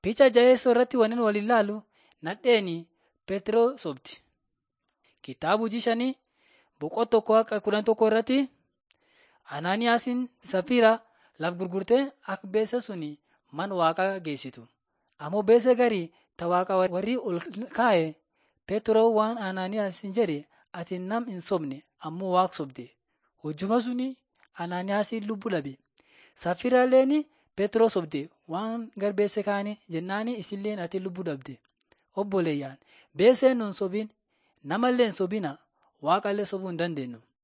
Picha jaheessoo irratti waniin wal ilaalu nadheeni Peetiroo sobdi. Kitaaba hojii 5:11 irratti Anaaniyaasiin Safiiraa laf gurgurtee akka beessa suni mana waaqaa geessitu. Ammoo beessa garii ta waaqa warri ol kaa'e Peetiroo waan Anaaniyaasiin jedhe ati nam hin sobne ammoo waaqa sobde. Hojjuma suni Anaaniyaasiin lubbuu dhabe. Safiiraalleen Peetiroo sobde waan garbeesse kaane jennaani isilleen ati lubbuu dhabde. Obboleeyyaan beesseen nun sobin namallee hin sobina waaqallee sobuu hin dandeenyu.